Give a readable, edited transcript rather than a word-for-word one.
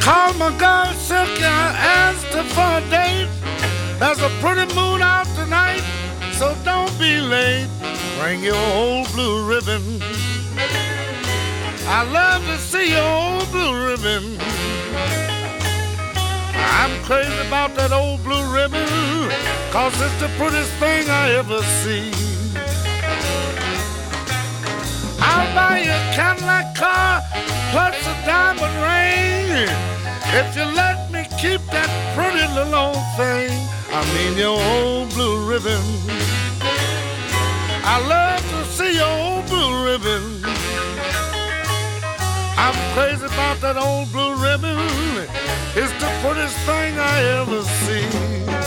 Called my girl Silky, I asked her for a date. There's a pretty moon out tonight, so don't be late. Bring your old blue ribbon. I love to see your old blue ribbon. I'm crazy about that old blue ribbon, 'cause it's the prettiest thing I ever see. I'll buy you a Cadillac car plus a diamond ring if you let me keep that pretty little old thing. I mean your old blue ribbon. I love to see your old blue ribbon. I'm crazy about that old blue ribbon. It's the prettiest thing I ever see.